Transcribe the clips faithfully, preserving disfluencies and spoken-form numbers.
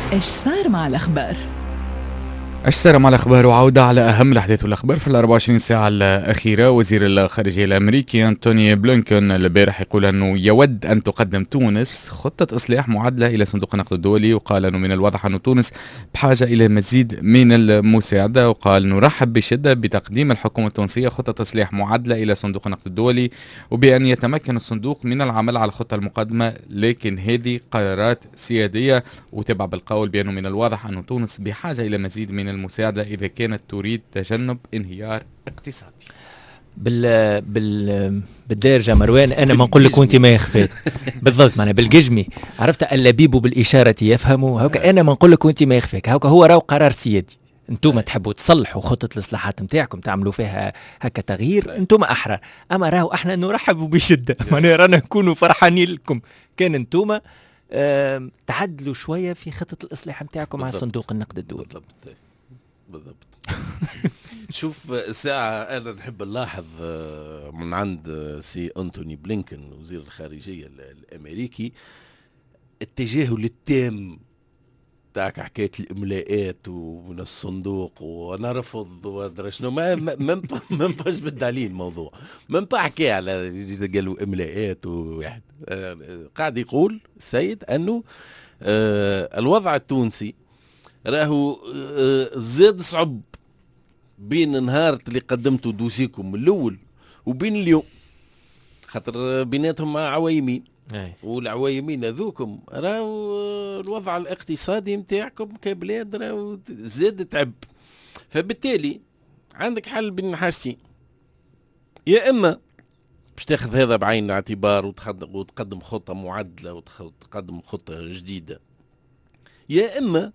إيش صار مع الأخبار؟ ايش صار مع الاخبار؟ وعودة على اهم الاحداث والاخبار في ال أربعة وعشرين ساعة الاخيرة. وزير الخارجية الامريكي انتوني بلينكن البارح يقول انه يود ان تقدم تونس خطة اصلاح معادلة الى صندوق النقد الدولي، وقال انه من الواضح ان تونس بحاجة الى مزيد من المساعدة، وقال نرحب بشدة بتقديم الحكومة التونسية خطة اصلاح معادلة الى صندوق النقد الدولي، وبان يتمكن الصندوق من العمل على الخطة المقدمة، لكن هذه قرارات سيادية. وتبع بالقول بانه من الواضح ان تونس بحاجة الى مزيد من المساعدة إذا كانت تريد تجنب انهيار اقتصادي. بال بال بالدارجه مروان، انا ما نقول لك وانت ما يخفيت بالضبط. معنا بالججمي عرفت اللبيب بالاشاره يفهموا هوكا. انا ما نقول لك وانت ما يخفيك هوكا. هو راهو قرار سيادي، انتم تحبوا تصلحوا خطه الاصلاحات نتاعكم تعملوا فيها هكا تغيير، انتم احرار. اما راهو احنا نرحب بشده، معناها رانا نكونوا فرحانين لكم كان انتم أه تعدلوا شويه في خطه الاصلاح نتاعكم مع صندوق النقد الدولي. بالضبط بالضبط. شوف ساعة أنا نحب نلاحظ من عند سي أنتوني بلينكن وزير الخارجية الأمريكي التجاهل التام تاعك حكاية الإملاءات ومن الصندوق وأنا رفض وأدري شنو. ما ما ما باش بالدليل الموضوع، ما بحكي على قالوا إملاءات وواحد قاعد يقول السيد أنه الوضع التونسي راهو زاد صعب بين نهار اللي قدمتوا دوسيكم من الاول وبين اليوم، خاطر بيناتهم عوايمين، والعوايمين هذوكم راهو الوضع الاقتصادي نتاعكم كبلاد راهو زاد تعب. فبالتالي عندك حل بين حاجتين، يا اما باش تاخذ هذا بعين الاعتبار وتقدم خطه معدله وتقدم خطه جديده، يا اما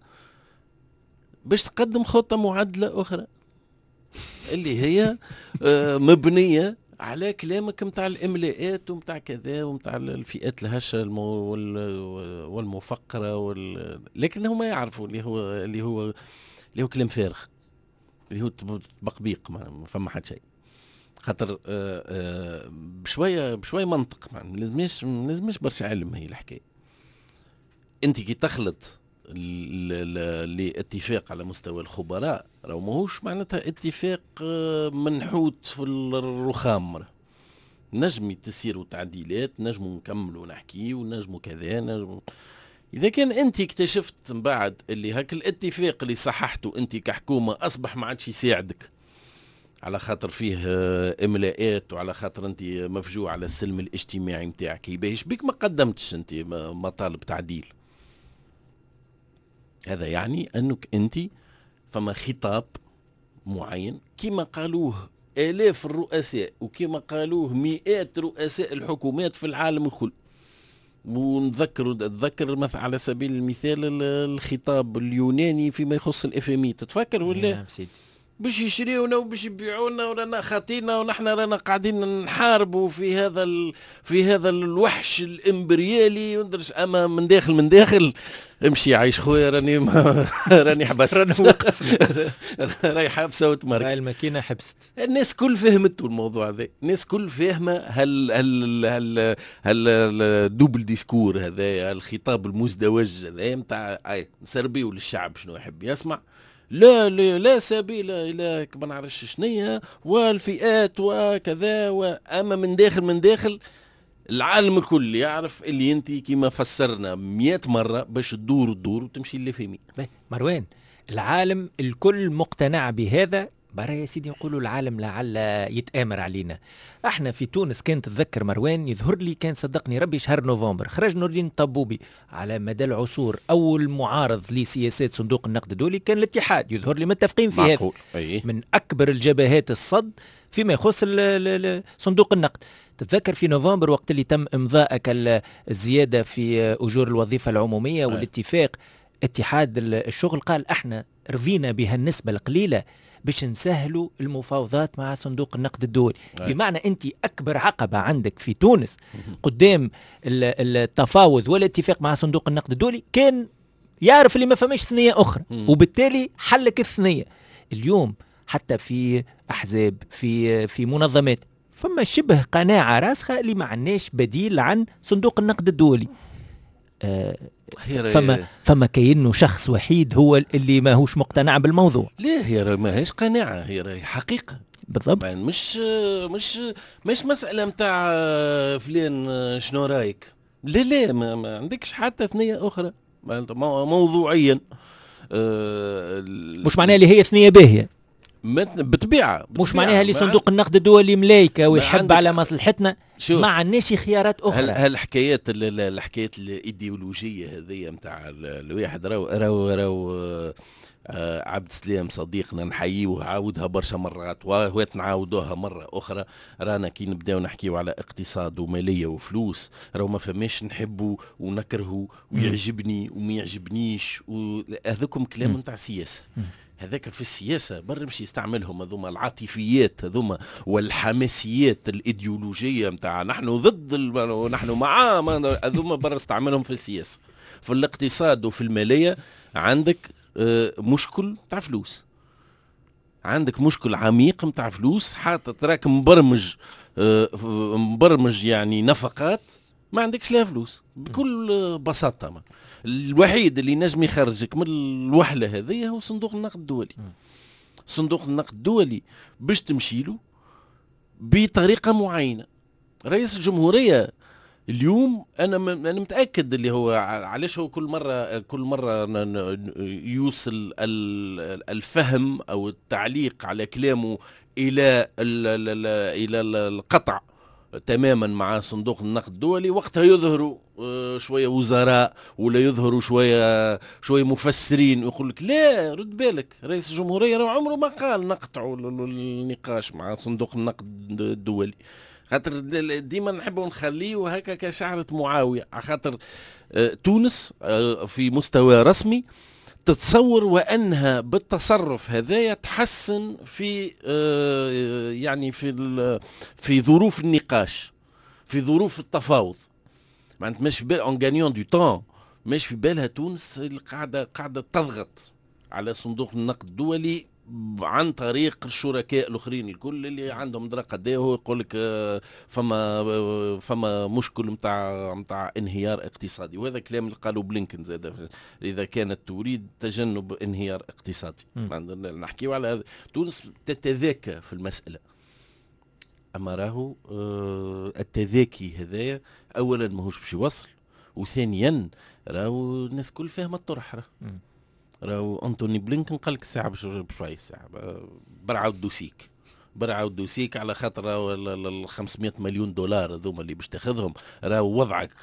باش تقدم خطة معدلة أخرى اللي هي مبنية على كلامك متاع الإملاءات ومتاع كذا ومتاع الفئات الهشة والمفقرة وال... لكن هم يعرفوا اللي هو اللي هو اللي هو كلام فارغ، اللي هو بقبيق، ما فما حد شيء. خاطر بشوية بشوية منطق، ما لازمش ما لازمش برشا علم. هي الحكاية أنت كي تخلط لاتفاق على مستوى الخبراء راهو ماهوش معناتها اتفاق منحوت في الرخام، نجم تسيروا تعديلات، نجموا نكملوا نحكي ونجموا كذا نجموا. اذا كان انت اكتشفت من بعد اللي هاك الاتفاق اللي صححته انت كحكومه اصبح ما عادش يساعدك على خاطر فيه املاءات وعلى خاطر انت مفجوع على السلم الاجتماعي نتاعك، باش بك ما قدمتش انت مطالب تعديل، هذا يعني أنك أنت فما خطاب معين كما قالوه آلاف الرؤساء وكما قالوه مئات رؤساء الحكومات في العالم الكل. ونذكر تذكر مثلا على سبيل المثال الخطاب اليوناني فيما يخص الاف ام اي، تتفكر ولا؟ نعم سيدي. باش يشريونا وباش يبيعونا ورانا خاطينا ونحن رانا قاعدين نحاربوا في هذا ال... في هذا الوحش الامبريالي وندرش. اما من داخل من داخل امشي عايش خويا راني ما... راني حبست راني وقف راي حابسه وتمرك راي الماكينه حبست. الناس كل فهمت الموضوع هذا، الناس كل فاهمه هل هل هل هل الدوبل ديسكور هذا، الخطاب المزدوج هذا نتاع نسربيو للشعب شنو يحب يسمع. لا لا, لا سبيل الى ما نعرفش شنية والفئات وكذا. واما من داخل من داخل العالم الكل يعرف اللي انت كما فسرنا مئة مرة باش تدور تدور وتمشي اللي فهمي. مروان العالم الكل مقتنع بهذا، برا يا سيدي نقولوا العالم لعل يتآمر علينا. احنا في تونس كانت تذكر مروان يظهر لي كان صدقني ربي شهر نوفمبر خرج نور الدين الطبوبي على مدى العصور اول معارض لسياسات صندوق النقد الدولي كان الاتحاد، يظهر لي متفقين في هذا من اكبر الجبهات الصد فيما يخص صندوق النقد. تتذكر في نوفمبر وقت اللي تم امضاء الزيادة في اجور الوظيفة العمومية والاتفاق، اتحاد الشغل قال احنا رضينا بها النسبة القليلة باش نسهلوا المفاوضات مع صندوق النقد الدولي. بمعنى انت اكبر عقبة عندك في تونس قدام التفاوض والاتفاق مع صندوق النقد الدولي كان يعرف اللي ما فماش ثنية اخرى، وبالتالي حلك الثنية. اليوم حتى في احزاب في في منظمات فما شبه قناعة راسخة اللي ما عندناش بديل عن صندوق النقد الدولي. آه فما فما كأنه شخص وحيد هو اللي ما هوش مقتنع بالموضوع. لا هي ما هيش قناعة، هي حقيقة بالضبط. مش مش مش مسألة متاع فلان شنو رايك، لا لا ما, ما عندكش حتى ثنية أخرى موضوعيا. أه مش معناها اللي هي ثنية باهية بطبيعة، مش معناها اللي صندوق النقد الدولي ملايكة ويحب على مصلحتنا، ما عندناش خيارات أخرى. هالحكايات الحكايات الإيديولوجية هذه متاع الواحد راو راو راو آه عبد السلام صديقنا نحييه عاودها برشا مرات وهوات نعاودوها مرة أخرى. رانا كي نبداو نحكيو على اقتصاد ومالية وفلوس راو ما فماش نحبه ونكرهه ويعجبني وما يعجبنيش، وهذاكم كلام نتاع سياسة. هذاك في السياسة برا مش يستعملهم هذوما العاطفيات هذوما والحماسيات الإيديولوجية متاع نحن ضد ونحن مع هذوما برا استعملهم في السياسة. في الاقتصاد وفي المالية عندك مشكل متاع فلوس، عندك مشكل عميق متاع فلوس، حتى تراك مبرمج مبرمج يعني نفقات ما عندكش لها فلوس بكل بساطة. ما. الوحيد اللي نجم يخرجك من الوحلة هذه هو صندوق النقد الدولي. صندوق النقد الدولي باش تمشيله بطريقة معينة. رئيس الجمهورية اليوم انا انا متاكد اللي هو علاش هو كل مره كل مره يوصل الفهم او التعليق على كلامه الى الى القطع تماما مع صندوق النقد الدولي، وقتها يظهروا شويه وزراء ولا يظهروا شويه شويه مفسرين ويقول لك لا رد بالك رئيس الجمهوريه راه عمره ما قال نقطعوا النقاش مع صندوق النقد الدولي. خاطر ديما نحبوا نخليه هكا كشعرة معاوية، خاطر تونس في مستوى رسمي تتصور وأنها بالتصرف هذايا تحسن في يعني في في ظروف النقاش، في ظروف التفاوض. معناتها مش في بال اون غانيون دو طون، مش في بالها تونس اللي قاعدة قاعدة تضغط على صندوق النقد الدولي عن طريق الشركاء الاخرين الكل اللي عندهم درا قديه. هو يقول لك فما فما مشكل نتاع نتاع انهيار اقتصادي، وهذا كلام اللي قالوا بلينكن زاد اذا كانت تريد تجنب انهيار اقتصادي. نحكيو على هذا. تونس تتذاكى في المساله، اما راهو التذاكي هذايا اولا ماهوش باش يوصل، وثانيا راهو الناس كل فاهمه الطرح. راه راهو أنتوني بلينكن قال لك الساعة بشوي الساعة برعاو دوسيك برعاو دوسيك على خاطر ال خمسمائة مليون دولار هذوما اللي باش تاخذهم راهو وضعك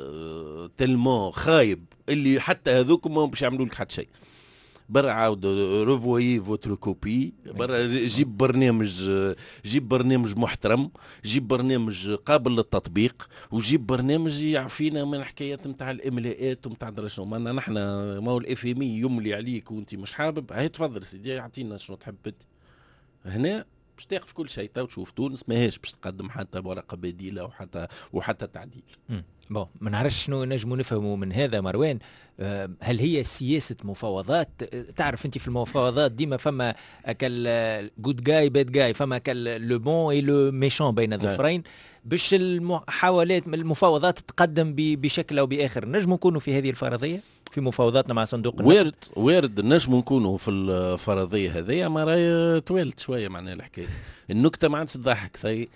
تلمو خايب اللي حتى هذوك ما باش يعملوا لك حتى شيء. برا عاود ريفويي فوتر كوبي، برا جيب برنامج جيب برنامج محترم، جيب برنامج قابل للتطبيق، وجيب برنامج يعفينا من حكايات نتاع الاملاءات ونتاع درا شنو. معنا نحن ما هو الاف ام اي يملي عليك وانت مش حابب، هاي تفضل سيدي يعطينا شنو تحب انت. هنا باش تاخذ كل شيء. تو تشوف تونس ماهيش باش تقدم حتى ورقه بديله وحتى وحتى تعديل. بون ما نعرفش شنو نجموا نفهموا من هذا مروان. هل هي سياسة مفاوضات؟ تعرف انت في المفاوضات ديما فما كال جود جاي باد جاي، فما كال لو بون اي لو ميشون بين الظفرين. باش المحاولات المفاوضات تقدم بشكل او باخر، نجموا نكونوا في هذه الفرضية في مفاوضاتنا مع صندوق النقد. وارد وارد نجموا نكونوا في الفرضية هذه، ما راهي طويلت شوية معناها الحكاية. النكتة ما عادش تضحك سي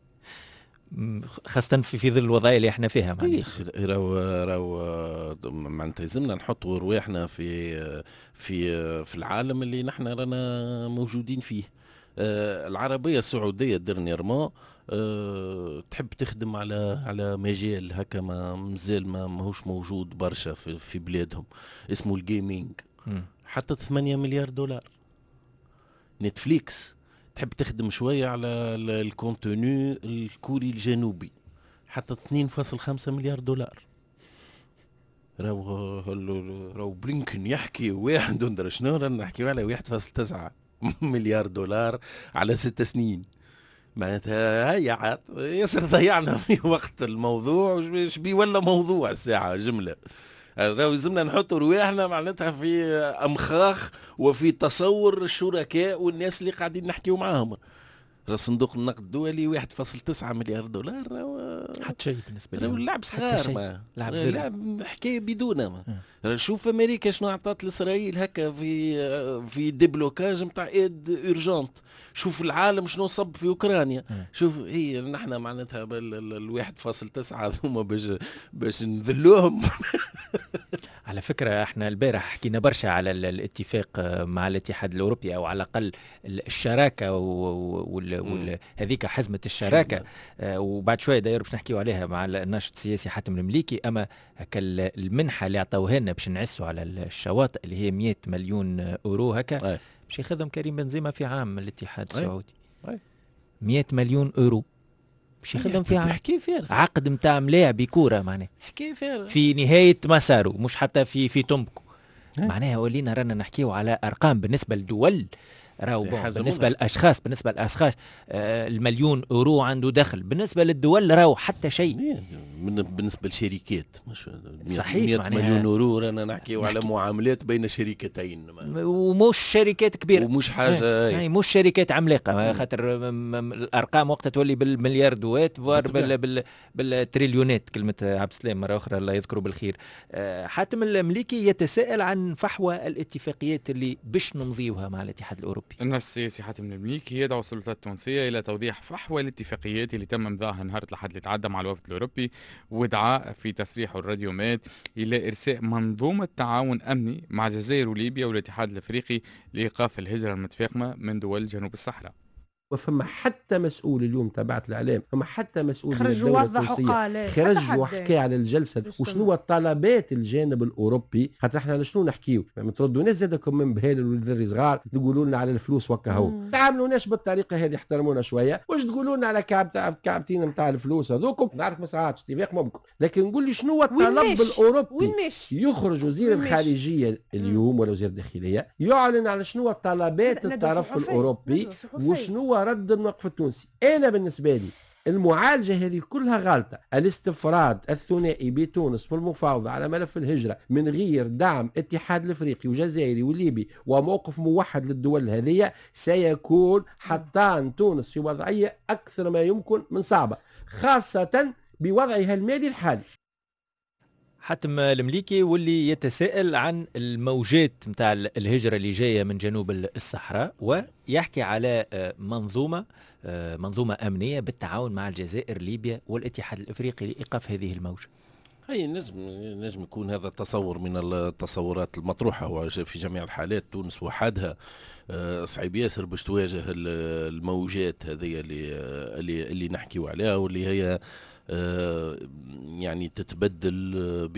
خاصة في في ظل الوضعية اللي احنا فيها. راهو راهو معناتها لازمنا نحطوا رواحنا في في في العالم اللي نحن رانا موجودين فيه. آه العربية السعودية ديرنييرمون آه تحب تخدم على على مجال هكا ما مازال ما ماهوش موجود برشا في, في بلادهم، اسمه الجيمينج. حتى ثمانية مليار دولار. نتفليكس تحب تخدم شوية على الكونتوني الكوري الجنوبي، حتى اثنين فاصلة خمسة مليار دولار. راهو راهو بلينكن يحكي واحد وندرا شنو، رانا نحكيو على واحد فاصلة تسعة مليار دولار على ست سنين. معناتها هيا عاد ياسر ضيعنا في وقت الموضوع. اش بي ولا موضوع الساعة جملة. راهو لازمنا نحطوا رواحنا معناتها في امخاخ وفي تصور الشركاء والناس اللي قاعدين نحكيو معاهم. صندوق النقد الدولي واحد فاصلة تسعة مليار دولار حتى شيء بالنسبه لي لعب صغار ما لعب لعب حكايه بدون ما شوف امريكا شنو عطات لاسرائيل هكا في في ديبلوكاج نتاع ايد اورجونت. شوف العالم شنو صب في اوكرانيا. شوف هي نحن معناتها الواحد فاصل تسعة هذوما باش باش نذلوهم. على فكرة احنا البارح حكينا برشا على الاتفاق مع الاتحاد الاوروبي او على الاقل الشراكة وهذيك حزمة الشراكة. آه وبعد شوية داير باش نحكيو عليها مع الناشط السياسي حاتم المليكي. اما هكا المنحة اللي عطوها لنا باش نعسوا على الشواطئ اللي هي مئة مليون اورو هكا باش يخدم كريم بنزيما في عام الاتحاد السعودي. مئة مليون اورو باش يخدم في عام. حكي فارغ. عقد نتاع ملاعب كوره معناه حكي فارغ في نهايه مساره مش حتى في في تومبكو. معناها ولينا رانا نحكيو على ارقام بالنسبه للدول راهو بالنسبه للاشخاص بالنسبه للاشخاص آه المليون اورو عنده دخل. بالنسبه للدول راهو حتى شيء. بالنسبه للشركات مش صحيح مئة مليون اورو رانا نحكيو على معاملات بين شركتين ومش شركات كبيره ومش حاجه يعني مش شركات عملاقه. خاطر الارقام وقتها تولي بالملياردوات فوار بال بال بالتريليونات. كلمه عبد السلام مره اخرى الله يذكره بالخير. آه حاتم المليكي يتساءل عن فحوى الاتفاقيات اللي باش نمضيوها مع الاتحاد الاوروبي. الناشط السياسي حاتم المليكي يدعو السلطات التونسية إلى توضيح فحوى الاتفاقيات اللي تم إمضائها نهار الأحد اللي تعدى مع الوفد الأوروبي، ودعا في تصريحه الراديومات إلى إرساء منظومة تعاون أمني مع الجزائر وليبيا والاتحاد الأفريقي لإيقاف الهجرة المتفاقمة من دول جنوب الصحراء. وفما حتى مسؤول اليوم تبعت الاعلام، فما حتى مسؤول من الدوله التونسيه خرج وحكى على الجلسه وشنو الطلبات الجانب الاوروبي. خاطر احنا شنو نحكيو ما تردوناش زادكم من بهال والذري صغار تقولوا لنا على الفلوس وكا هو. تعاملوناش بالطريقه هذه احترمونا شويه. واش تقولوا لنا على كعب كعبتين نتاع الفلوس هذوكم نعرف ما ساعاتش اتفاق ممكن، لكن نقول لي شنو الطلب الاوروبي. يخرج وزير الخارجيه اليوم ولا وزير الداخليه يعلن على شنو طلبات الطرف الاوروبي وشنو رد الوقف التونسي. انا بالنسبه لي المعالجه هذه كلها غلطه. الاستفراد الثنائي بتونس في المفاوضه على ملف الهجره من غير دعم الاتحاد الافريقي والجزائري والليبي وموقف موحد للدول هذه سيكون حطان تونس في وضعيه اكثر ما يمكن من صعبه، خاصه بوضعها المالي الحالي. حاتم المليكي واللي يتساءل عن الموجات متاع الهجرة اللي جاية من جنوب الصحراء ويحكي على منظومة منظومة أمنية بالتعاون مع الجزائر ليبيا والاتحاد الأفريقي لإيقاف هذه الموجة. هي نجم نجم يكون هذا التصور من التصورات المطروحة في جميع الحالات. تونس وحدها صعيب ياسر باش تواجه الموجات هذه اللي اللي اللي نحكيو عليها واللي هي آه يعني تتبدل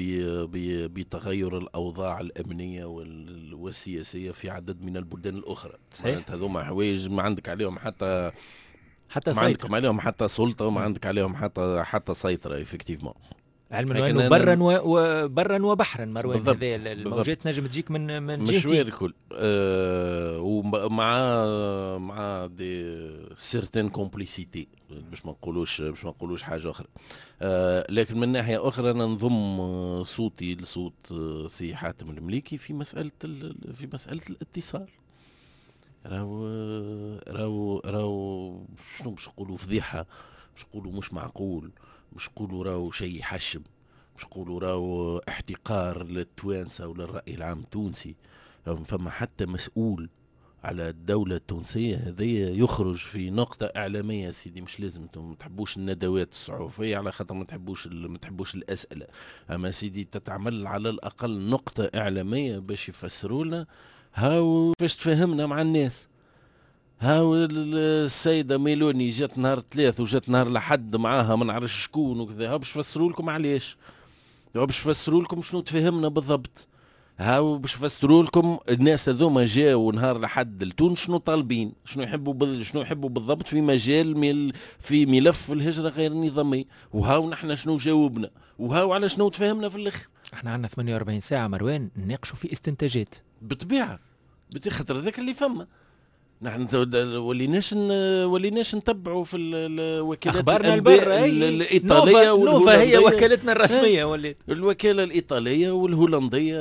بتغير الأوضاع الأمنية والسياسية في عدد من البلدان الأخرى. صحيح. هذوما حوايج ما عندك عليهم حتى حتى ما عندك عليهم حتى سلطة وما عندك عليهم حتى حتى سيطرة إفكتيفمون. علما انه برا وبرا وبحرا مروان هذه الموجات نجم تجيك من من جهتين الكل. أه ومع مع دي سيرتين كومبليسيتي باش ما نقولوش باش ما نقولوش حاجه اخرى. أه لكن من ناحيه اخرى انا نضم صوتي لصوت سي حاتم المليكي في مساله في مساله الاتصال. راهو راهو راهو شنو باش نقولوا فضيحه، باش نقولوا مش معقول، مش نقولوا راهو شيء يحشم، مش نقولوا راهو احتقار للتوانسه وللراي العام التونسي. فما حتى مسؤول على الدوله التونسيه هذه يخرج في نقطه اعلاميه سيدي. مش لازم انتم ما تحبوش الندوات الصحفيه على خاطر ما تحبوش ما تحبوش الاسئله، اما سيدي تتعمل على الاقل نقطه اعلاميه باش يفسروا لنا هاو باش تفهمنا مع الناس. هاو السيدة ميلوني جات نهار ثلاث وجات نهار لحد معاها ما نعرفش شكون وكذا. هاو باش يفسروا لكم علاش، هاو باش يفسروا لكم شنو تفهمنا بالضبط، هاو باش يفسروا لكم الناس هذوما جاوا نهار لحد لتونس شنو طالبين، شنو يحبوا بال... شنو يحبوا بالضبط في مجال ميل... في ملف الهجرة غير النظامية. وهاو نحن شنو جاوبنا وهاو على شنو تفهمنا في الاخر. احنا عندنا ثمانية وأربعين ساعة مروان نناقشوا في استنتاجات بالطبيعة بتخطر ذاك اللي فما. نحن وليناش وليناش نتبعوا في الوكالات اخبارنا البر الايطاليه والهولنديه. هي وكالتنا الرسميه ولات الوكاله الايطاليه والهولنديه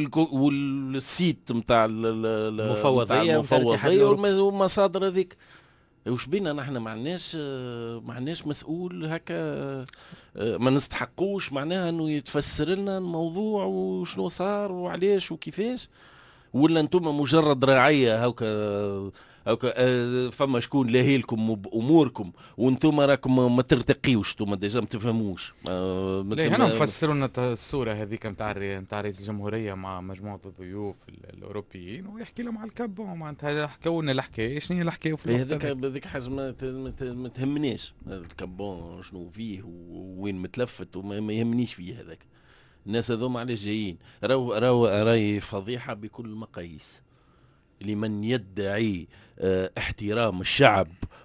والسيت نتاع المفوضيه والمصادر هذيك. وش بينا نحن ما عندناش ما عندناش مسؤول هكا ما نستحقوش معناها انه يتفسر لنا الموضوع وشنو صار وعليش وكيفاش، ولا انتم مجرد راعيه هكا هكا فما شكون لاهي لكم باموركم وانتم راكم ما ترتقيوش، انتم ديجا ما تفهموش. ليه هنا مفسروا لنا الصوره هذيك نتاع نتاع رئيس الجمهوريه مع مجموعه الضيوف الاوروبيين ويحكي لهم على الكب معناتها حكوا لنا الحكايه شنو هي الحكايه في الوقت هذاك هذيك حاجه ما تهمنيش الكبون شنو فيه ووين متلفت وما يهمنيش فيه هذاك. الناس هذوما علاش جايين؟ راهو راهو راهي فضيحه بكل المقاييس. لمن يدعي اه احترام الشعب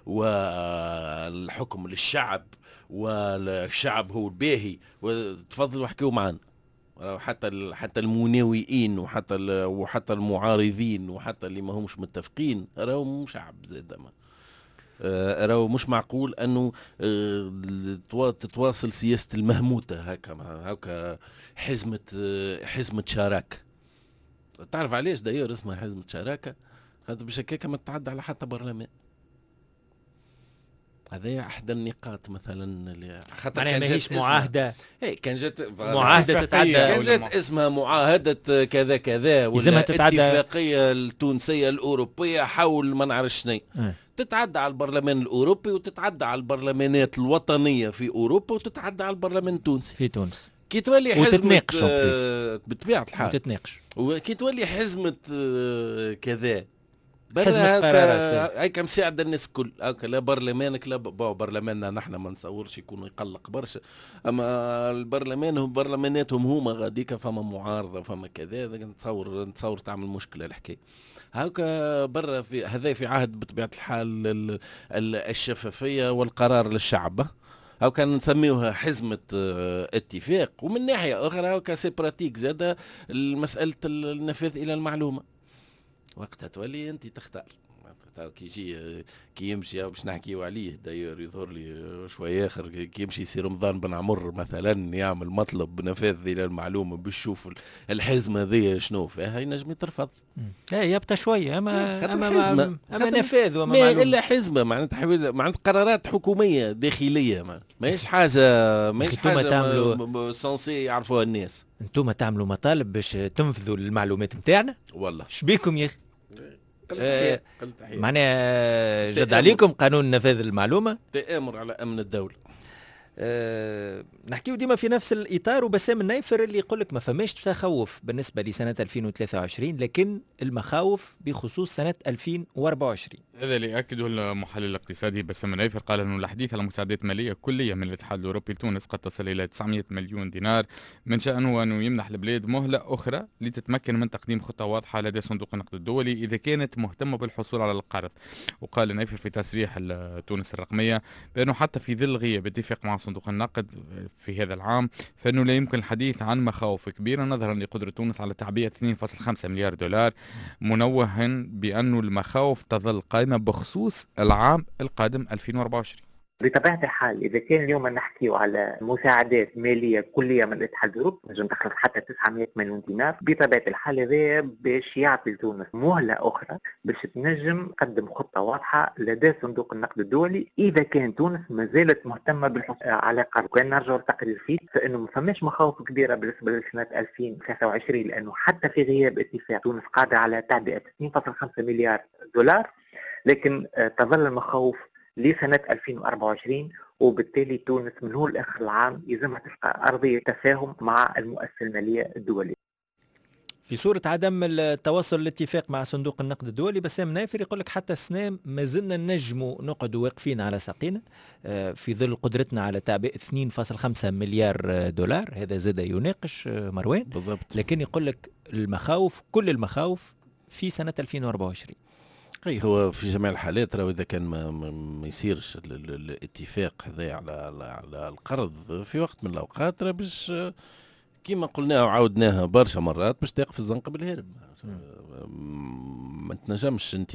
والحكم للشعب والشعب هو الباهي، وتفضلوا احكيوا معنا. حتى حتى المناوئين وحتى وحتى المعارضين وحتى اللي ما همش متفقين راهو شعب زاد ما آه راهو مش معقول انه آه تتواصل سياسه المهموته هكا هكا حزمه آه حزمه شراكه. تعرف علاش داير اسمها حزمه شراكه؟ هذا باش هكاك ما تتعدى على حتى برلمان. هذا احدى النقاط مثلا اللي خاطر كان ماهيش معاهده. اي كان جات معاهده تتعدى، كان جات اسمها معاهده كذا كذا ولا اتفاقيه التونسيه الاوروبيه حول ما نعرف شنو، تتعدى على البرلمان الاوروبي وتتعدى على البرلمانات الوطنيه في اوروبا وتتعدى على البرلمان التونسي في تونس. كي تولي حزمه آه بطبيعه الحال وتتناقش، وكي تولي حزمه آه كذا حزمة قرارات هيك مساعد الناس الكل. هكا لا برلمانك لا برلماننا نحن ما نصورش يكون يقلق برشا، اما البرلمان هم برلماناتهم هما غاديك فما معارضه فما كذا نتصور نتصور تعمل مشكله الحكايه. هكا برا في هذا في عهد بطبيعه الحال الشفافيه والقرار للشعب، أو كان نسميوها حزمة اتفاق. ومن ناحية أخرى هكا سي براتيك زادة مسألة النفاذ إلى المعلومة، وقتها تولي أنت تختار. كي يجي كي يمشي باش نحكيو عليه داير يظهر لي شويه اخر كي يمشي يصير رمضان بن عمر مثلا يعمل مطلب بنفاذ الى المعلومه باش يشوف الحزمه ذي شنو فيها ينجم يترفض. اي يبقى شويه اما اما اما, أما نفاذ وما معلومه الا حزمه معناتها معناتها قرارات حكوميه داخليه ماهيش حاجه ماهيش حاجه سونسي يعرفوها الناس. انتم تعملوا مطالب باش تنفذوا المعلومات نتاعنا والله شبيكم يا اخي؟ آه معناها جد عليكم قانون نفاذ المعلومة، تآمر على أمن الدولة. أه نحكيو ديما في نفس الإطار، وبسام النايفر اللي يقول لك ما فماش تخوف بالنسبة لسنة ألفين وثلاثة وعشرين لكن المخاوف بخصوص سنة ألفين وأربعة وعشرين. هذا اللي أكده المحلل الاقتصادي بسام النايفر، قال أنه الحديث على مساعدات مالية كلية من الاتحاد الأوروبي لتونس قد تصل إلى تسعمائة مليون دينار، من شأنه أنه يمنح البلاد مهلة أخرى لتتمكن من تقديم خطة واضحة لدى صندوق النقد الدولي إذا كانت مهتمة بالحصول على القرض. وقال النايفر في تصريح تونس الرقمية بأنه حتى في ظل غياب اتفاق مع صندوق النقد في هذا العام فإنه لا يمكن الحديث عن مخاوف كبيرة نظرا لقدرة تونس على تعبئة اثنين فاصلة خمسة مليار دولار، منوها بأن المخاوف تظل قائمة بخصوص العام القادم ألفين وأربعة وعشرين. بطبيعة الحال إذا كان اليوم نحكي على مساعدات مالية كلية من الاتحاد الأوروبي نجم تخلص حتى تسعمائة مليون دينار، بطبيعة الحال هذا باش يعطي لتونس مهلة أخرى باش تنجم تقدم خطة واضحة لدى صندوق النقد الدولي إذا كان تونس ما زالت مهتمة بالحصول على قرض. وكان نرجع لتقرير فيه فإنه ما فماش مخاوف كبيرة بالنسبة لسنة ألفين وثلاثة وعشرين، لأنه حتى في غياب اتفاق تونس قادرة على تعبئة اثنين فاصلة خمسة مليار دولار، لكن تظل المخاوف لسنة ألفين وأربعة وعشرين، وبالتالي تونس من هو لآخر العام يلزمها تلقى أرضية تفاهم مع المؤسسة المالية الدولية. في صورة عدم التوصل للاتفاق مع صندوق النقد الدولي، بسام نايفر يقول لك حتى السنة ما زلنا نجموا نقعدوا واقفين على ساقينا في ظل قدرتنا على تعبئة اثنين فاصلة خمسة مليار دولار. هذا زاد يناقش مروان بالضبط، لكن يقول لك المخاوف كل المخاوف في سنة ألفين وأربعة وعشرين. اي هو في جميع الحالات راهو اذا كان ما, ما يصيرش الاتفاق هذا على على القرض في وقت من الاوقات راه باش كيما قلناها وعاودناها برشا مرات باش تقف الزنقه بالهرب. ما تنجمش انت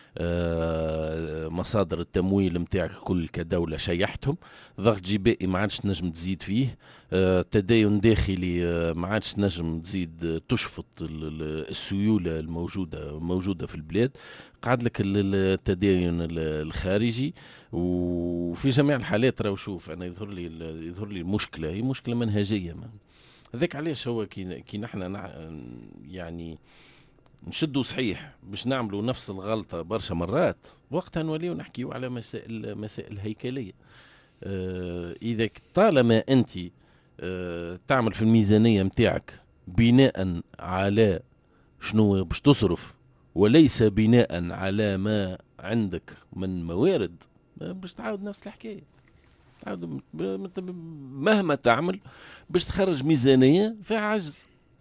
مصادر التمويل نتاعك كل كدولة شيحتهم، ضغط جبائي ما عادش نجم تزيد فيه، تدين داخلي ما عادش نجم تزيد تشفط السيولة الموجودة موجودة في البلاد، قعد لك التدين الخارجي. وفي جميع الحالات راهو شوف انا يظهر لي يظهر لي المشكلة هي مشكلة منهجية. هذاك علاش هو كي كي نحن يعني نشدوا صحيح باش نعملوا نفس الغلطة برشا مرات، وقتها نوليو نحكيو على مسائل مسائل هيكلية. اه إذا طالما أنت اه تعمل في الميزانية متاعك بناء على شنو باش تصرف وليس بناء على ما عندك من موارد، باش تعاود نفس الحكاية. مهما تعمل باش تخرج ميزانية فيها عجز.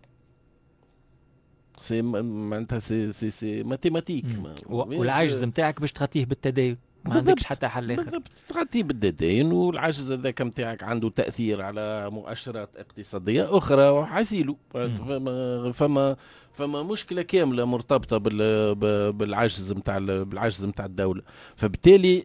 سي معناتها سي سي سي ماتيماتيك. والعجز نتاعك باش تغطيه بالتدين، ما عندكش حتى حل اخر. بالضبط تغطيه بالتدين، والعجز هذاك نتاعك عنده تاثير على مؤشرات اقتصاديه اخرى وحاسيلو. فما فما فما مشكله كامله مرتبطه بالعجز نتاع بالعجز نتاع الدوله. فبالتالي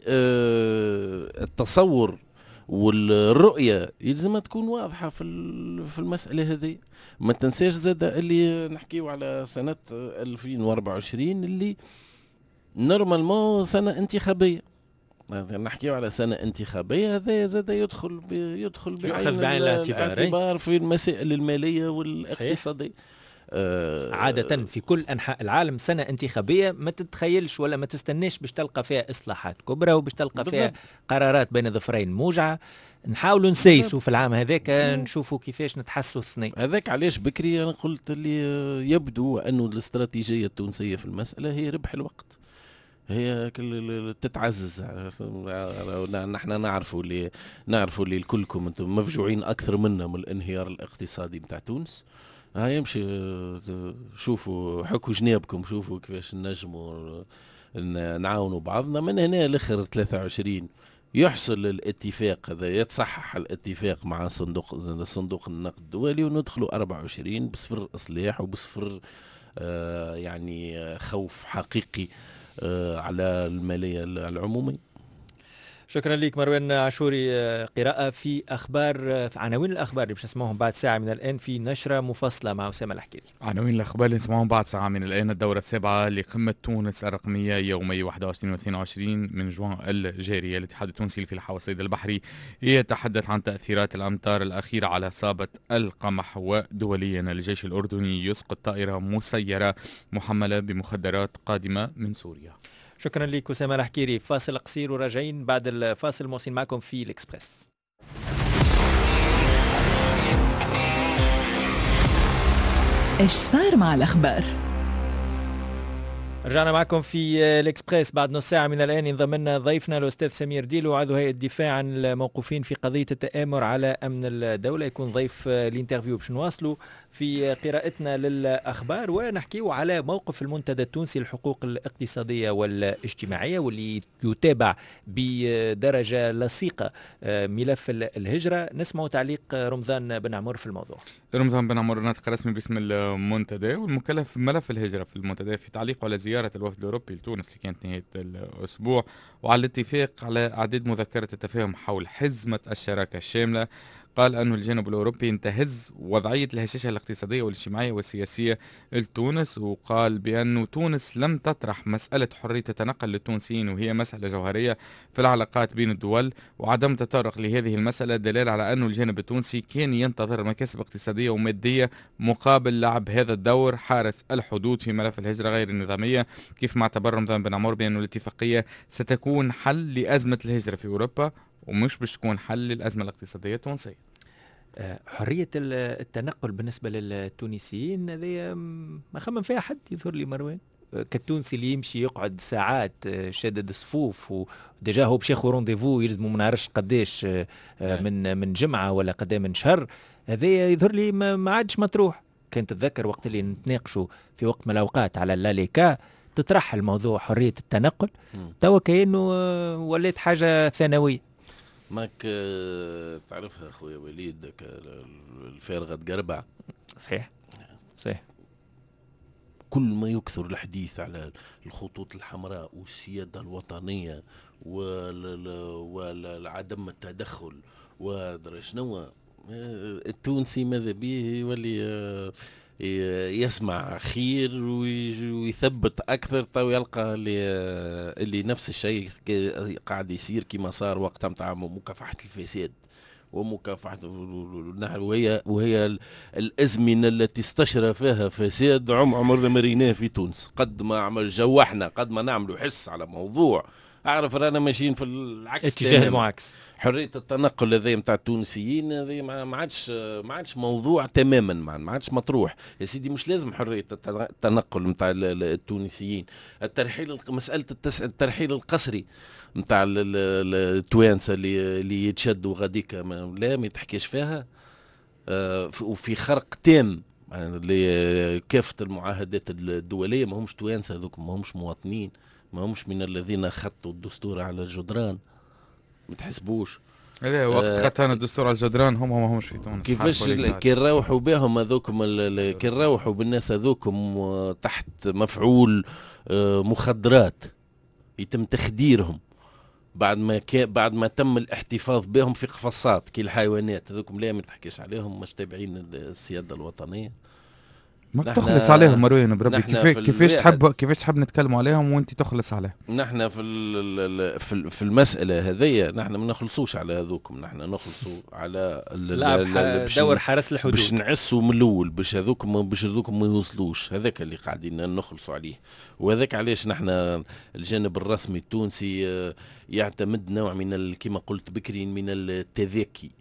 التصور والرؤيه يلزم تكون واضحه في في المساله هذه. ما تنساش زاد اللي نحكيو على سنه ألفين وأربعة وعشرين اللي نورمالمون سنه انتخابيه، نحكيو على سنه انتخابيه. هذا زاد يدخل يدخل بعين الاعتبار في المسائل الماليه والاقتصاديه. آه عادة في كل أنحاء العالم سنة انتخابية ما تتخيلش ولا ما تستناش باش تلقى فيها إصلاحات كبرى وباش تلقى فيها قرارات بين ظفرين موجعة. نحاولوا نسيسوا في العام هذاك نشوفوا كيفاش نتحسوا الثنين. هذاك علاش بكري أنا قلت اللي يبدو أنه الاستراتيجية التونسية في المسألة هي ربح الوقت، هي تتعزز. نحن نعرفوا اللي نعرفوا اللي الكلكم انتم مفجوعين أكثر منا من الانهيار الاقتصادي بتاع تونس. هاي يمشي شوفوا حكوا جنابكم، شوفوا كيفاش نجموا نعاونوا بعضنا. من هنا لاخر ثلاثة وعشرين يحصل الاتفاق هذا، يتصحح الاتفاق مع صندوق صندوق النقد الدولي، وندخلوا أربعة وعشرين بصفر اصلاح وبصفر آه يعني خوف حقيقي آه على الماليه العموميه. شكرا لك مروان عاشوري. قراءة في أخبار في عناوين الأخبار اللي باش نسمعهم بعد ساعة من الآن في نشرة مفصلة مع أسامة الحكيري. عناوين الأخبار اللي نسمعهم بعد ساعة من الآن: الدورة السابعة لقمة تونس الرقمية يومي واحد وعشرين واثنين وعشرين من جوان الجارية. الاتحاد التونسي للفلاحة والصيد البحري يتحدث عن تأثيرات الأمطار الأخيرة على إصابة القمح. ودوليا الجيش الأردني يسقط طائرة مسيرة محملة بمخدرات قادمة من سوريا. شكرا لك أسامة الحكيري. فاصل قصير وراجعين بعد الفاصل مواصلين معكم في الإكسبرس. إيش صار مع الأخبار؟ رجعنا معكم في الإكسبرس بعد نص ساعة من الآن. ينضم لنا ضيفنا الأستاذ سمير ديلو عضو هيئة الدفاع عن الموقوفين في قضية التآمر على أمن الدولة، يكون ضيف الانترفيو باش نواصلوا في قراءتنا للأخبار ونحكيه على موقف المنتدى التونسي للحقوق الاقتصادية والاجتماعية واللي يتابع بدرجة لصيقة ملف الهجرة. نسمع تعليق رمضان بن عمر في الموضوع. رمضان بن عمر ناطق رسمي باسم المنتدى والمكلف بملف الهجرة في المنتدى، في تعليقه على زيارة الوفد الأوروبي لتونس اللي كانت نهاية الأسبوع وعلى الاتفاق على إعداد مذكرة التفاهم حول حزمة الشراكة الشاملة، قال أن الجانب الأوروبي ينتهز وضعية الهشاشة الاقتصادية والاجتماعية والسياسية لتونس، وقال بأن تونس لم تطرح مسألة حرية التنقل للتونسيين وهي مسألة جوهرية في العلاقات بين الدول، وعدم التطرق لهذه المسألة دليل على أن الجانب التونسي كان ينتظر مكاسب اقتصادية ومادية مقابل لعب هذا الدور حارس الحدود في ملف الهجرة غير النظامية. كيف ما اعتبر رمضان بن عمر بأن الاتفاقية ستكون حل لأزمة الهجرة في أوروبا ومش باش تكون حل للأزمة الاقتصادية التونسية. حرية التنقل بالنسبة للتونسيين هذه ما خمم فيها حد يظهر لي مروان، كالتونسي اللي يمشي يقعد ساعات شادد الصفوف وديجا هو باش ياخذ رونديفو يلزموا ما نعرفش قداش من من جمعة ولا قداش من شهر، هذا يظهر لي ما عادش مطروح. كنت تتذكر وقت اللي نتناقشوا في وقت من الأوقات على اللاليكا تطرح الموضوع حرية التنقل، توا كأنه ولات حاجة ثانوية. ماك تعرفها اخويا وليد الفارغه تقربع. صحيح صحيح. كل ما يكثر الحديث على الخطوط الحمراء والسيادة الوطنية وعدم التدخل ودري شنو، التونسي ماذا به يولي يسمع خير ويثبت اكثر، تو يلقى اللي, اللي نفس الشيء قاعد يصير كما صار وقت متاع مكافحة الفساد ومكافحة، وهي وهي الازمنه التي استشرى فيها فساد عم عمرنا ما ريناه في تونس. قد ما عمل جوحنا، قد ما نعملوا حس على موضوع، اعرف رانا ماشيين في العكس، اتجاه المعاكس. حريه التنقل هذه نتاع التونسيين هذه ما عادش ما عادش موضوع تماما، ما عادش مطروح يا سيدي. مش لازم حريه التنقل نتاع التونسيين، الترحيل، مساله الترحيل القسري نتاع التوانسه اللي اللي يتشدوا غاديك لا ما يتحكيش فيها، وفي خرق تام لكافه المعاهدات الدوليه. ما همش توانسه هذوك، ما همش مواطنين، ما همش من الذين خطوا الدستور على الجدران، ما تحسبوش. لا وقت آه خطانا الدستور على الجدران هم ما همش في تونس. كيفاش كي نروحوا بهم هذوكم، كي نروحوا بالناس هذوكم تحت مفعول مخدرات يتم تخديرهم بعد ما كان بعد ما تم الاحتفاظ بهم في قفصات كي الحيوانات هذوكم، لا ما تحكيش عليهم، مش تابعين السياده الوطنيه. ما تخلص عليهم مروان بربي، كيفاش كيفاش تحب كيفاش تحب نتكلموا عليهم وانت تخلص عليهم؟ نحن في في المساله هذية نحن ما نخلصوش على هذوكم، نحن نخلصوا على دور حرس الحدود باش نعسوا من الاول، باش هذوكم باش هذوكم ما يوصلوش، هذاك اللي قاعدين نخلصوا عليه. وهذاك علاش نحن الجانب الرسمي التونسي يعتمد نوع من كما قلت بكري من التذاكي.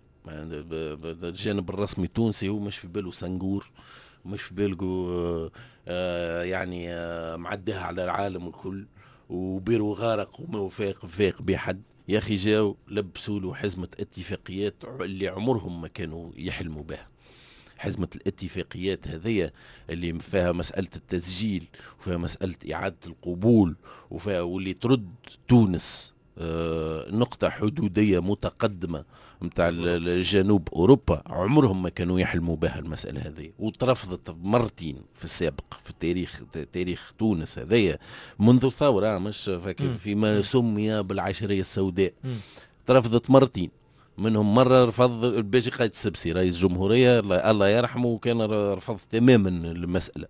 الجانب الرسمي التونسي هو مش في باله سنغور، مش في بالكو آه يعني آه معدها على العالم الكل وبيرو غارق وما وفاق فاق بحد. يا اخي جاو لبسوا له حزمه اتفاقيات اللي عمرهم ما كانوا يحلموا بها. حزمه الاتفاقيات هذه اللي فيها مساله التسجيل وفيها مساله اعاده القبول وفيها واللي ترد تونس آه نقطه حدوديه متقدمه متاع الجنوب أوروبا، عمرهم ما كانوا يحلموا بها المسألة هذه، وترفضت مرتين في السابق في التاريخ تاريخ تونس هذية منذ الثورة، مش فيما سمي بالعشرية السوداء. ترفضت مرتين، منهم مرة رفض الباجي قايد السبسي رئيس جمهورية الله يرحمه، وكان رفض تماما المسألة.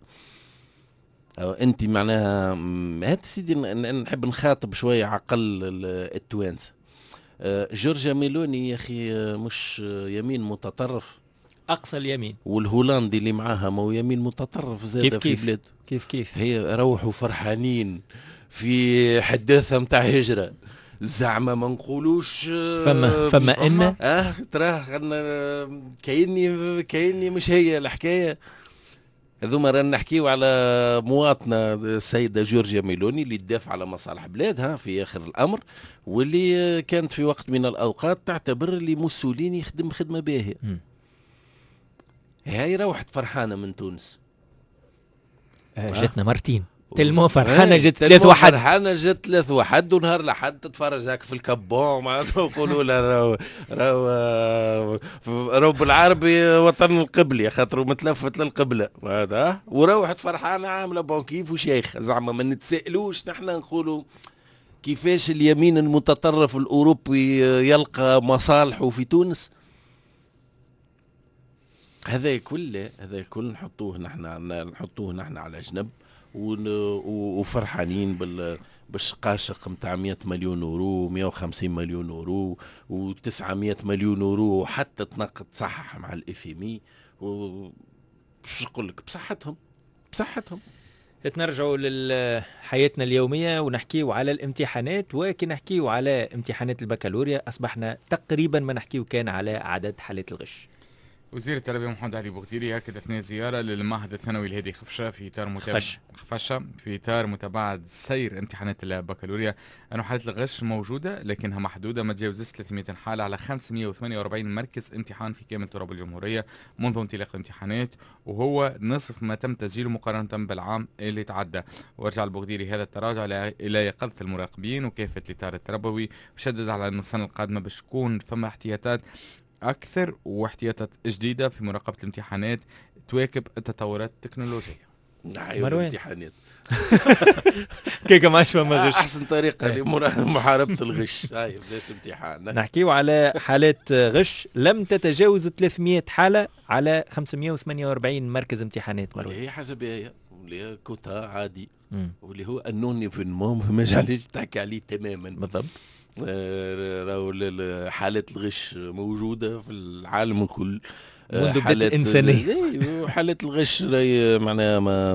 أنت معناها هات سيدي نحب نخاطب شوية عقل التوانسة. جورجيا ميلوني يا اخي مش يمين متطرف، اقصى اليمين، والهولندي اللي معاها ما هو يمين متطرف زاد في بلاد. كيف كيف هي روحوا فرحانين في حداثه نتاع هجره، زعما ما نقولوش فما فما ان اه تراه كايني كايني مش هي الحكايه. هذوما رانا نحكيو على مواطنه السيده جورجيا ميلوني اللي تدافع على مصالح بلادها في اخر الامر، واللي كانت في وقت من الاوقات تعتبر اللي موسوليني يخدم خدمه باهيه. هاي روحت فرحانه من تونس، آه جاتنا مرتين تلمو فرحانه جت ثلاث واحد فرحانه جت ثلاث واحد ونهار لحد تتفرج هاك في الكبون معناتها يقولوا لها راهو راهو راهو بالعربي وطن القبلي خاطر متلفت للقبله هذا، وروحت فرحانه عامله بونكيف وشيخ. زعما ما نتسائلوش نحن نقولوا كيفاش اليمين المتطرف الاوروبي يلقى مصالحه في تونس. هذا كله هذا الكل نحطوه نحن نحطوه نحن على جنب وفرحانين بال بالشقاشق نتاع مئة مليون اورو مئة وخمسين مليون اورو و900 مليون اورو حتى تنقد تصحح مع الاف ام اي. وش نقول لك بصحتهم بصحتهم. نرجعوا لحياتنا اليوميه ونحكيو على الامتحانات، وكي نحكيو على امتحانات البكالوريا اصبحنا تقريبا ما نحكيو كان على عدد حالات الغش. وزير التربية محمد علي بوغديري أكد أثناء زيارة للمعهد الثانوي الهادي خفشة في إطار متابعة خفشة في إطار متابعة سير امتحانات البكالوريا أنه حالة الغش موجودة لكنها محدودة، ما تجاوزش ثلاثمئة حالة على خمسمئة وثمانية وأربعين مركز امتحان في كامل تراب الجمهورية منذ انطلاق الامتحانات، وهو نصف ما تم تسجيله مقارنة بالعام اللي تعدى. ورجع البوغديري هذا التراجع إلى يقظة المراقبين وكافة الإطار التربوي، وشدد على أنه السنة القادمة باش تكون فما احتياطات أكثر واحتياطات جديدة في مراقبة الامتحانات تواكب التطورات التكنولوجية. نحيو الامتحانات. كيكا ماش فما غش. احسن طريقه لمحاربه الغش. هاي بداش امتحان. نحكيو على حالات غش لم تتجاوز ثلاثمية حاله على خمسمية وثمانية وأربعين مركز امتحانات. هي حاجه باهيه واللي هي كوتا عادي واللي هو النون ايفينمون ما جعليش تحكي عليه تماما. بالضبط. راهو حالات الغش موجوده في العالم الكل منذ بداية الإنسانية. وحالات الغش راهي معناها ما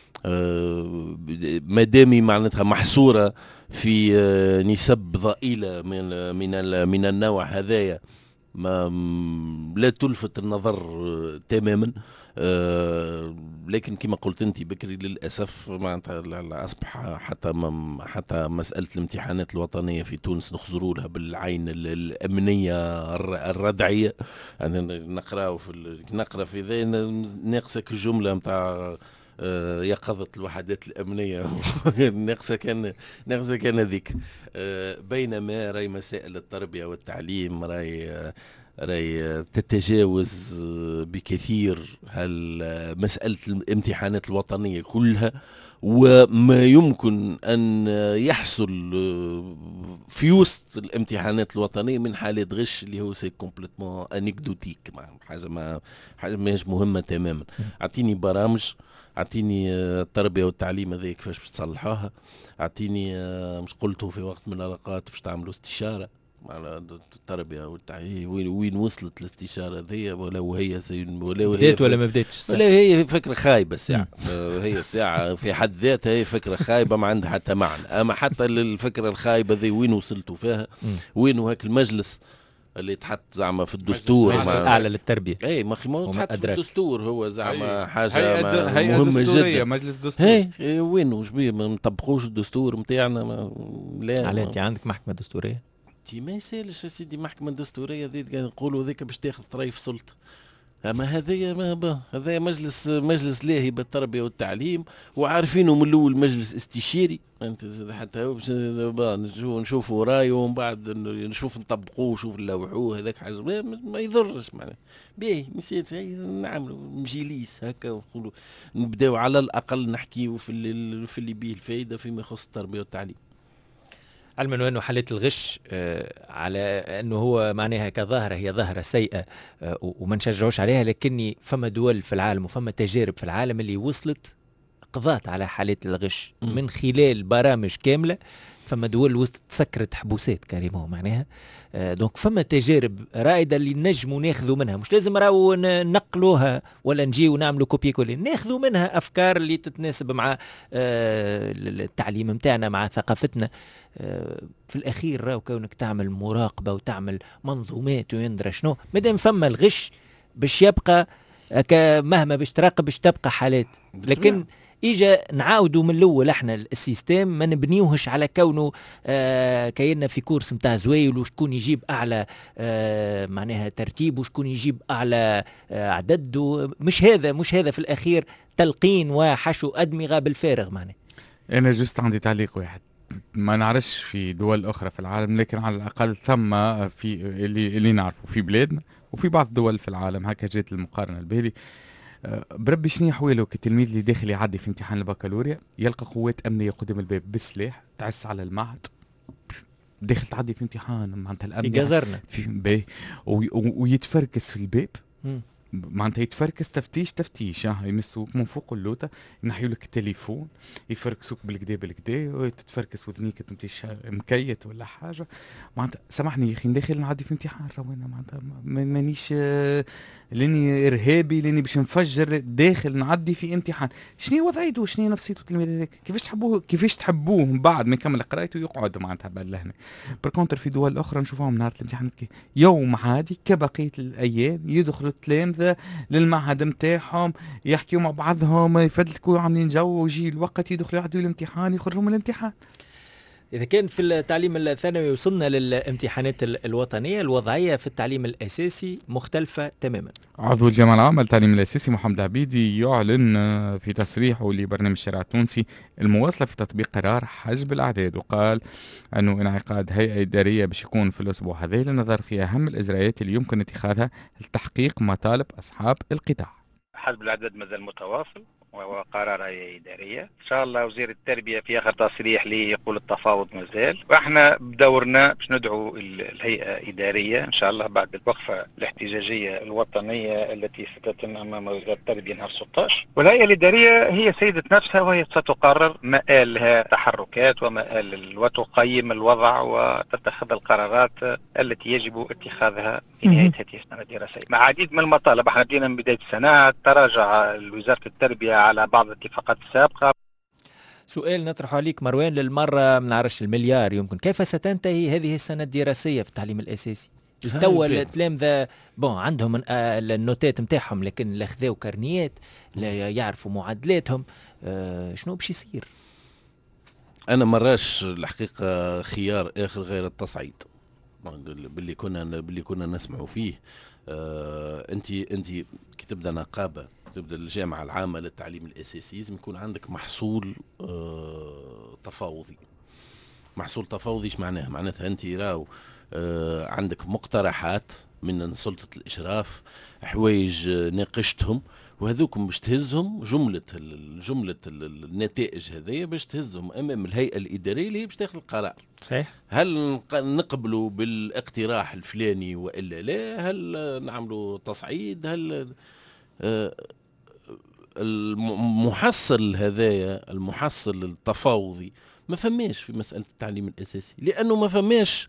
مادامي معناتها محصورة في نسب ضئيلة من من من النوع هذايا ما لا تلفت النظر تماما. أه لكن كما قلت انت بكري للاسف معناتها اصبح حتى حتى مساله الامتحانات الوطنيه في تونس نخزروا لها بالعين الامنيه الردعيه. انا نقراو في نقرا في ذي ناقصك الجمله نتاع أه يقظه الوحدات الامنيه ناقصه كان ناقصه كان ذيك. أه بينما راي مسائل التربيه والتعليم راي راي تتجاوز بكثير مسألة الامتحانات الوطنية كلها، وما يمكن أن يحصل في وسط الامتحانات الوطنية من حالة غش اللي هو سي كومبليتمون انيكدوتيك، حاجة ما حاجة ماهيش مهمة تماما. اعطيني برامج، اعطيني التربية والتعليم هذه كيفاش باش تصلحوها، اعطيني مش قلتوا في وقت من الأوقات باش تعملوا استشارة على التربيه والتعليم، وين وين وصلت الاستشاره ذي ولا وهي ولا وهي بديت ولا ما بديتش؟ ولا هي فكره خايبه ساعه. هي ساعه في حد ذاتها هي فكره خايبه ما عندها حتى معنى. اما حتى الفكره الخايبه ذي وين وصلتوا فيها؟ وين هاك المجلس اللي تحط زعما في الدستور اعلى للتربيه؟ اي ما ما تحط في الدستور هو زعما حاجه هي مهمه جدا. مجلس دستوري هي وين وش بيه ما نطبقوش الدستور نتاعنا؟ لا على انت عندك محكمه دستوريه تي ما يسالش يا سيدي محكمة دستورية ذي نقولوا ذيك باش تاخذ طريف سلطة. اما هذايا ما هذايا مجلس مجلس لاهي بالتربية والتعليم وعارفينه من الاول مجلس استشاري. انت حتى باش نشوفوا رايه ومن بعد نشوف نطبقوه ونشوف نلوحوه هذاك حاجة ما, ما يضرش معناها. باهي مسيت نعملوا مجليس هكا ونقولوا نبداو على الاقل نحكيو في اللي في اللي بيه الفائدة فيما يخص التربية والتعليم. علما انه حالات الغش آه على انه هو معناها كظاهره هي ظاهره سيئه آه وما نشجعوش عليها، لكني فما دول في العالم وفما تجارب في العالم اللي وصلت قضات على حالات الغش م. من خلال برامج كامله. فما دول وسط تسكرت حبوسات كريمه معناها. آه دونك فما تجارب رائده اللي نجموا ناخذوا منها، مش لازم راهو نقلوها ولا نجيو نعملوا كوبي كولي، ناخذوا منها افكار اللي تتناسب مع آه التعليم نتاعنا مع ثقافتنا. آه في الاخير راهو كونك تعمل مراقبه وتعمل منظومات ويندرى شنو، مادام فما الغش باش يبقى مهما باش تراقب باش تبقى حالات. لكن إجا نعاودوا من الأول احنا السيستم ما نبنيوهش على كونه آه كأننا في كورس متاع زويل وشكون يجيب أعلى آه معناها ترتيب وشكون يجيب أعلى آه عدد. مش هذا مش هذا في الأخير تلقين وحشو أدمغة بالفارغ معناه. أنا جست عندي تعليق واحد، ما نعرفش في دول أخرى في العالم لكن على الأقل ثم في اللي اللي نعرفه في بلادنا وفي بعض الدول في العالم هكا جات المقارنة البالي. بربي شنو حواله كالتلميذ اللي داخل يعدي في امتحان البكالوريا يلقى قوات امنيه قدام الباب بالسلاح تعس على المعهد داخل تعدي في امتحان معناتها الامن يجازرنا في باهي ويتفركس في الباب معناتها يتفركس تفتيش تفتيش ها يمسوك من فوق اللوطه ينحيوا لك التليفون يفركسوك بالكدا بالكدا تتفركس وذنيك تمتيش مكيت ولا حاجه. معناتها سامحني يا اخي داخل نعدي في امتحان روينا معناتها مانيش لاني ارهابي لاني باش نفجر داخل نعدي في امتحان. شنو وضعيته شنو نفسيته التلميذ هذاك كيفاش تحبوه كيفاش تحبوه من بعد ما يكمل قرايته يقعد معناتها لهنا. بركونتر في دول اخرى نشوفهم نهار الامتحانات يوم عادي كبقيه الايام يدخلوا التلامذه للمعهد نتاعهم يحكيوا مع بعضهم يفدلكوا عاملين جو ويجي الوقت يدخلوا يعدوا الامتحان يخرجوا من الامتحان. إذا كان في التعليم الثانوي وصلنا للامتحانات الوطنية، الوضعية في التعليم الأساسي مختلفة تماما. عضو الجامعة العامة للتعليم الأساسي محمد عبيدي يعلن في تصريحه لبرنامج الشارع التونسي المواصلة في تطبيق قرار حجب الأعداد، وقال أنه انعقاد هيئة إدارية باش يكون في الأسبوع هذا للنظر في أهم الإجراءات اللي يمكن اتخاذها لتحقيق مطالب أصحاب القطاع. حجب الأعداد مازال متواصل وقرارها إدارية. إن شاء الله وزير التربية في آخر تصريح لي يقول التفاوض مازال، وإحنا بدورنا باش ندعو الهيئة إدارية إن شاء الله بعد الوقفة الاحتجاجية الوطنية التي ستتم أمام وزارة التربية نهار ستة عشر. والهيئة الإدارية هي سيدة نفسها وهي ستقرر مآلها تحركات ومآل وتقيم الوضع وتتخذ القرارات التي يجب اتخاذها في نهاية هذه السنة الدراسية. مع عديد من المطالب، احنا بدينا من بداية السنة، تراجع وزارة التربية على بعض الاتفاقات السابقة. سؤال نطرح عليك مروان للمرة، ما نعرفش المليار يمكن، كيف ستنتهي هذه السنة الدراسية في التعليم الأساسي؟ توا التلامذة بون عندهم النوتات نتاعهم لكن لا خذاو كارنيات، لا يعرفوا معادلاتهم، آه شنو باش يصير؟ أنا مراش الحقيقة خيار آخر غير التصعيد باللي كنا باللي كنا نسمعوا فيه. آه انت انت كي تبدا نقابه، تبدا الجامعه العامه للتعليم الاساسي، لازم يكون عندك محصول آه تفاوضي. محصول تفاوضي ايش معناه؟ معناتها انت راو آه عندك مقترحات من سلطه الاشراف، حوايج ناقشتهم، وهذوكم باش تهزهم جمله جمله النتائج هذيا باش تهزهم امام الهيئه الاداريه اللي باش تاخذ القرار. صحيح. هل نقبلوا بالاقتراح الفلاني والا لا؟ هل نعملوا تصعيد؟ هل المحصل هذايا المحصل التفاوضي ما فماش في مساله التعليم الاساسي، لانه ما فماش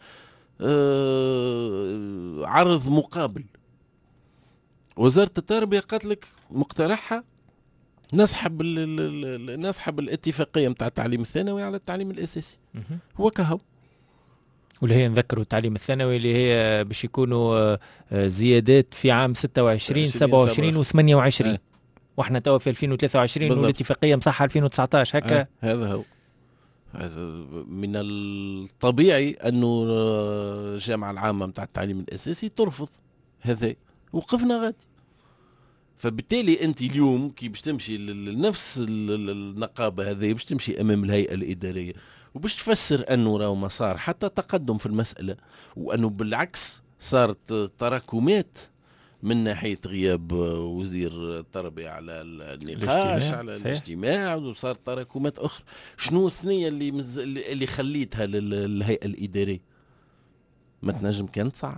عرض مقابل. وزارة التربية قالت لك مقترحها نسحب نسحب الاتفاقية متاع التعليم الثانوي على التعليم الأساسي. هو كهو. واللي هي نذكروا التعليم الثانوي اللي هي باش يكونوا زيادات في عام ستة وعشرين سبعة وعشرين وثمانية وعشرين، واحنا توا في ألفين وثلاثة وعشرين والاتفاقية مصحة ألفين وتسعة عشر هكا. هذا هو. من الطبيعي أنه الجامعة العامة متاع التعليم الأساسي ترفض هذا، وقفنا غادي. فبالتالي انت اليوم كي باش تمشي لنفس النقابه هذه، باش تمشي امام الهيئه الاداريه وباش تفسر انه راهو ما صار حتى تقدم في المساله، وانه بالعكس صارت تراكمات من ناحيه غياب وزير التربيه على النقاش على صحيح. الاجتماع، وصارت تراكمات اخرى. شنو الثنيه اللي مز... اللي خليتها للهيئه الاداريه؟ ما تنجم كان تصعد.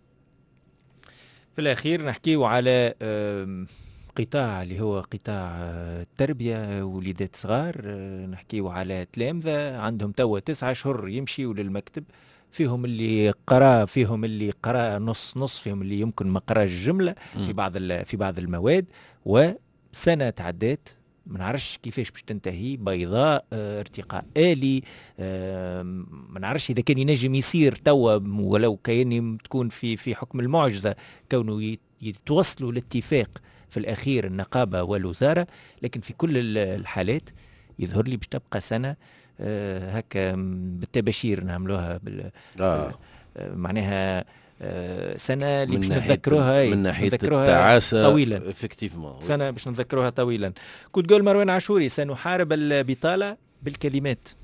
في الأخير نحكيه على قطاع اللي هو قطاع التربية، وليدات صغار، نحكيه على تلامذة عندهم توا تسعة أشهر يمشيوا للمكتب، فيهم اللي قرأ فيهم اللي قرأ نص نص، فيهم اللي يمكن ما قراش جملة في بعض في بعض المواد، وسنة تعدات ما نعرفش كيفاش باش تنتهي، بيضاء، اه ارتقاء آلي، اه ما نعرفش إذا كان ينجم يصير توا ولو كأني تكون في في حكم المعجزة كونه يتوصلوا لاتفاق في الأخير النقابة والوزارة، لكن في كل الحالات يظهر لي باش تبقى سنة اه هكا بالتباشير نعملوها بال آه. اه معناها سنة اللي باش نتذكروها من ناحية التعاسة طويلا، سنة باش نتذكروها طويلا. كنت تقول مروان عاشوري سنحارب البطالة بالكلمات.